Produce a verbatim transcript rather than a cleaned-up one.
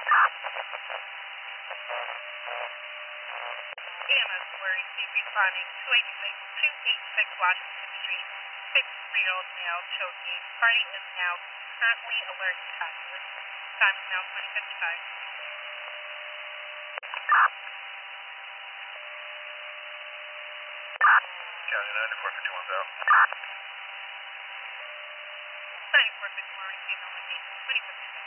Anna's emergency responding to a two eighty-six Washington Street. fifty-three-year-old male choking. Party is now currently alert to hospital. Time is now twenty fifty-five. County nine to four fifty-one thousand. ninety-four fifty-one, receiving on location, twenty fifty-five.